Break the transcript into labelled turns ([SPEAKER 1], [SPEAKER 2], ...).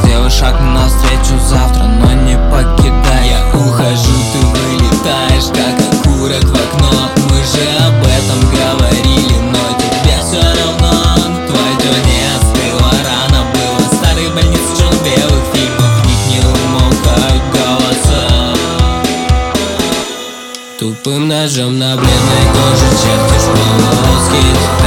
[SPEAKER 1] Сделай шаг навстречу завтра, но не покидай. Я ухожу, ты вылетаешь, как окурок в окно. Мы же об этом говорили, но тебе все равно. Твой день не остыла, рано было. Старые больницы черно-белых фильмов, в них не умолкают голоса. Тупым ножом на бледной коже чертишь полоски.